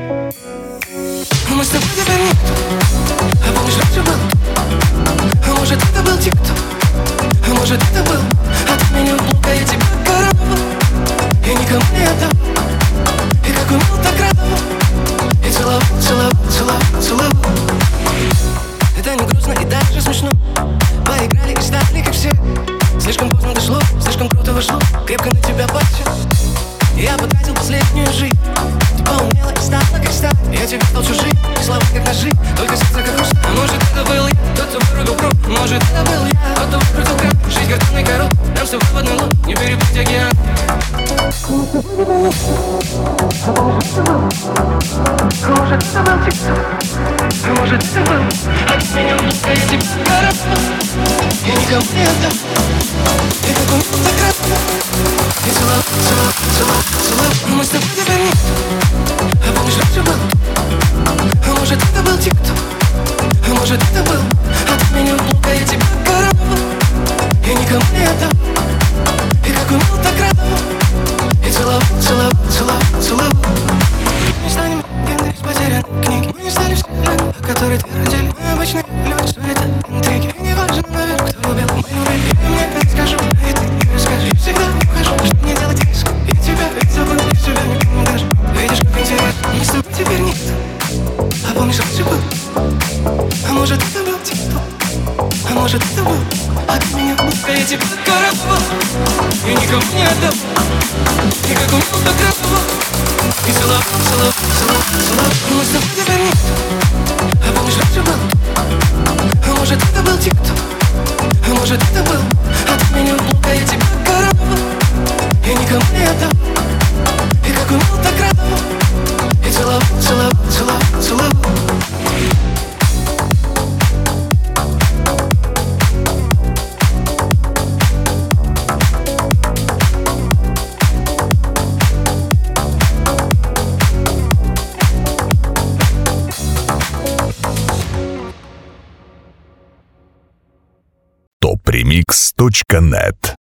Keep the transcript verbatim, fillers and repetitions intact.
Мы с тобой теперь никто. А помнишь, раньше был? А может, это был тик-ток? А может, это был? А ты меня убил, я тебя коровал. Я никому не отдал. И как умел, так радовал. И целовал, целовал, целовал, целовал. Это не грустно и даже смешно. Поиграли и стали как все. Слишком поздно дошло, слишком круто вошло. Крепко на тебя подсел. Я потратил последнюю жизнь. Ты поумнела и стала как стал. Я тебе стал чужим, и слова как ножи. Только сердце как хруст. А может, это был я, тот, кто вырубил круг. Может, это был я, тот, кто выкрутил кран. Жизнь картонный король, нам с тобой в одной лун. Не перепутать океан. А может, это был тик-ток? А может, это был? А ты меня убил, я тебя коровал. Я никому не отдал. И как умел, так радовал. И целовал, целовал, целовал, целовал. Мы с тобой теперь никто. А помнишь, раньше был? А может, это был тик-ток? А может, это был? А ты меня убил, я тебя коровал. Я никому не отдал. И как умел, так радовал. И целовал, целовал, целовал, целовал. Мы не станем легендой из потерянной книги. Мы не стали все люди, которые твердили. Мы обычные люди, что это интриги. И не важно, наверное, кто любил. Мы любили, и мне расскажу, и ты не расскажешь. Я всегда ухожу, что мне делать риск. Я тебя ведь забыл, я тебя никому не даже. Видишь, как интересно, мы с тобой теперь никто. А помнишь, раньше был? А может, это был тик-ток? А может, это был? А ты меня убил, я тебя коровал. Я никому не отдал. И как умел, так радовал. И целовал, целовал, целовал, целовал. Мы с тобой теперь никто. А помнишь, раньше был? А может, это был тик-ток? А может, это был? А ты меня убил, я тебя коровал. Я никому не отдал. И как умел, так радовал. И целовал, целовал, целовал, целовал. топ ремикс точка нет